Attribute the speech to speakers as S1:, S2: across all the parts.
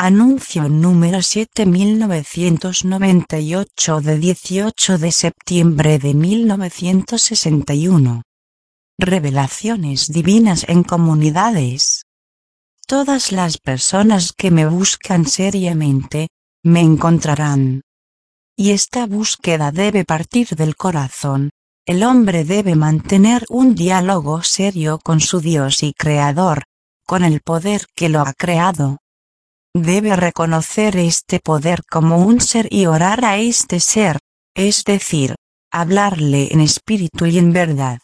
S1: Anuncio número 7998 de 18 de septiembre de 1961. Revelaciones divinas en comunidades. Todas las personas que me buscan seriamente, me encontrarán. Y esta búsqueda debe partir del corazón. El hombre debe mantener un diálogo serio con su Dios y Creador, con el poder que lo ha creado. Debe reconocer este poder como un ser y orar a este ser, es decir, hablarle en espíritu y en verdad.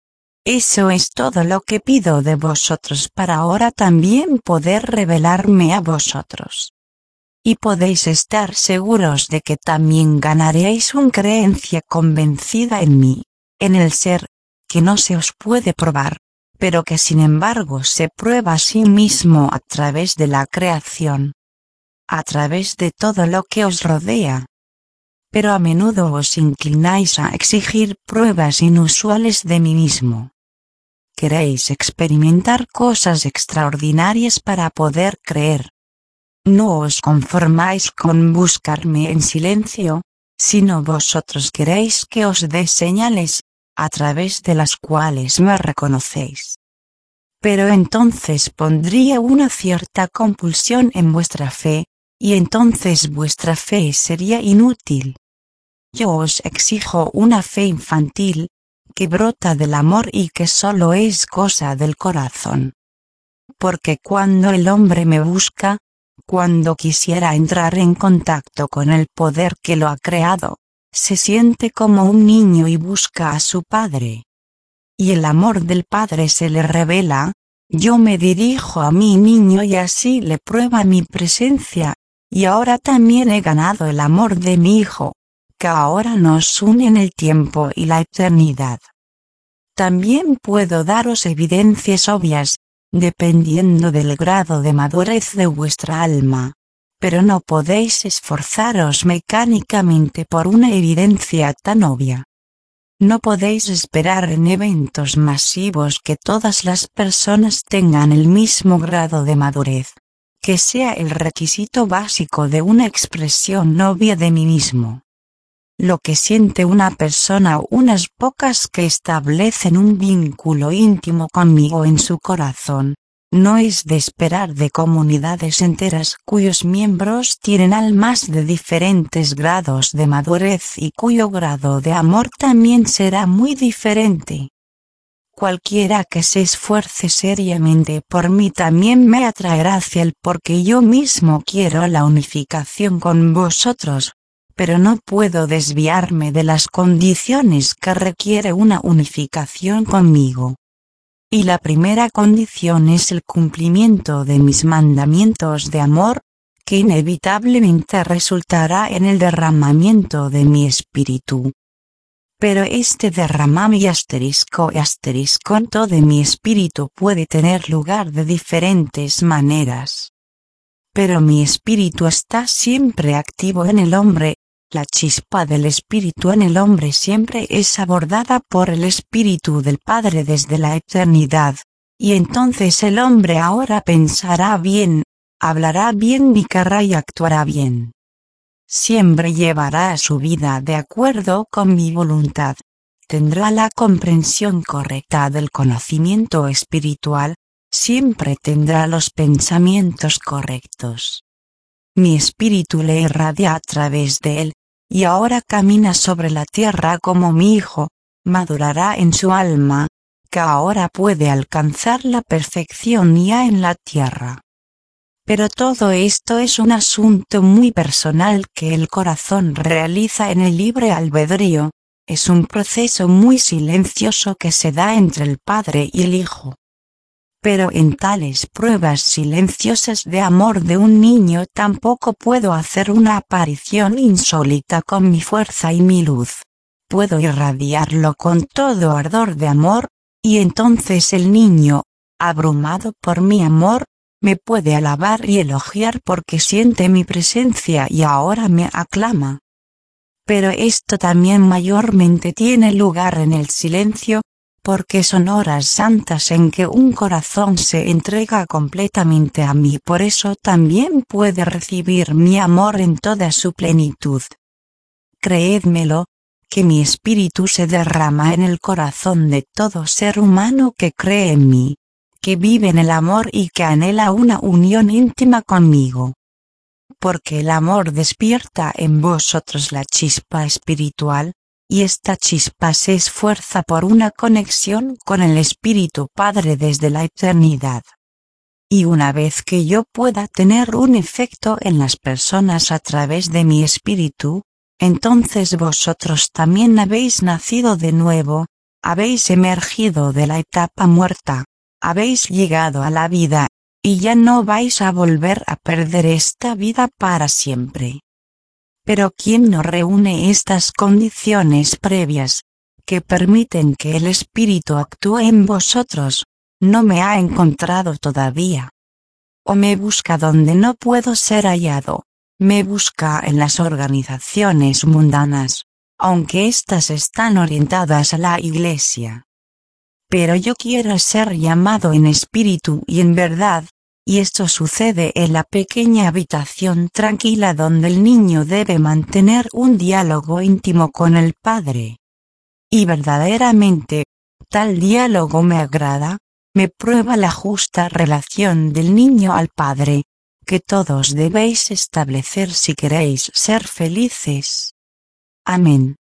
S1: Eso es todo lo que pido de vosotros para ahora también poder revelarme a vosotros. Y podéis estar seguros de que también ganaréis una creencia convencida en mí, en el ser, que no se os puede probar, pero que sin embargo se prueba a sí mismo a través de la creación, a través de todo lo que os rodea. Pero a menudo os inclináis a exigir pruebas inusuales de mí mismo. Queréis experimentar cosas extraordinarias para poder creer. No os conformáis con buscarme en silencio, sino vosotros queréis que os dé señales, a través de las cuales me reconocéis. Pero entonces pondría una cierta compulsión en vuestra fe, y entonces vuestra fe sería inútil. Yo os exijo una fe infantil, que brota del amor y que solo es cosa del corazón. Porque cuando el hombre me busca, cuando quisiera entrar en contacto con el poder que lo ha creado, se siente como un niño y busca a su padre. Y el amor del padre se le revela, yo me dirijo a mi niño y así le prueba mi presencia, y ahora también he ganado el amor de mi hijo, que ahora nos une en el tiempo y la eternidad. También puedo daros evidencias obvias, dependiendo del grado de madurez de vuestra alma, pero no podéis esforzaros mecánicamente por una evidencia tan obvia. No podéis esperar en eventos masivos que todas las personas tengan el mismo grado de madurez, que sea el requisito básico de una expresión obvia de mí mismo. Lo que siente una persona o unas pocas que establecen un vínculo íntimo conmigo en su corazón, no es de esperar de comunidades enteras cuyos miembros tienen almas de diferentes grados de madurez y cuyo grado de amor también será muy diferente. Cualquiera que se esfuerce seriamente por mí también me atraerá hacia él porque yo mismo quiero la unificación con vosotros. Pero no puedo desviarme de las condiciones que requiere una unificación conmigo. Y la primera condición es el cumplimiento de mis mandamientos de amor, que inevitablemente resultará en el derramamiento de mi espíritu. Pero este derramamiento de mi espíritu puede tener lugar de diferentes maneras. Pero mi espíritu está siempre activo en el hombre. La chispa del espíritu en el hombre siempre es abordada por el espíritu del Padre desde la eternidad, y entonces el hombre ahora pensará bien, hablará bien y querrá y actuará bien. Siempre llevará su vida de acuerdo con mi voluntad, tendrá la comprensión correcta del conocimiento espiritual, siempre tendrá los pensamientos correctos. Mi espíritu le irradia a través de él, y ahora camina sobre la tierra como mi hijo, madurará en su alma, que ahora puede alcanzar la perfección ya en la tierra. Pero todo esto es un asunto muy personal que el corazón realiza en el libre albedrío, es un proceso muy silencioso que se da entre el Padre y el Hijo. Pero en tales pruebas silenciosas de amor de un niño tampoco puedo hacer una aparición insólita con mi fuerza y mi luz. Puedo irradiarlo con todo ardor de amor, y entonces el niño, abrumado por mi amor, me puede alabar y elogiar porque siente mi presencia y ahora me aclama. Pero esto también mayormente tiene lugar en el silencio, porque son horas santas en que un corazón se entrega completamente a mí, por eso también puede recibir mi amor en toda su plenitud. Creédmelo, que mi espíritu se derrama en el corazón de todo ser humano que cree en mí, que vive en el amor y que anhela una unión íntima conmigo. Porque el amor despierta en vosotros la chispa espiritual, y esta chispa se esfuerza por una conexión con el Espíritu Padre desde la eternidad. Y una vez que yo pueda tener un efecto en las personas a través de mi espíritu, entonces vosotros también habéis nacido de nuevo, habéis emergido de la etapa muerta, habéis llegado a la vida, y ya no vais a volver a perder esta vida para siempre. Pero ¿quién no reúne estas condiciones previas, que permiten que el Espíritu actúe en vosotros, no me ha encontrado todavía? O me busca donde no puedo ser hallado, me busca en las organizaciones mundanas, aunque éstas están orientadas a la Iglesia. Pero yo quiero ser llamado en espíritu y en verdad, y esto sucede en la pequeña habitación tranquila donde el niño debe mantener un diálogo íntimo con el Padre. Y verdaderamente, tal diálogo me agrada, me prueba la justa relación del niño al Padre, que todos debéis establecer si queréis ser felices. Amén.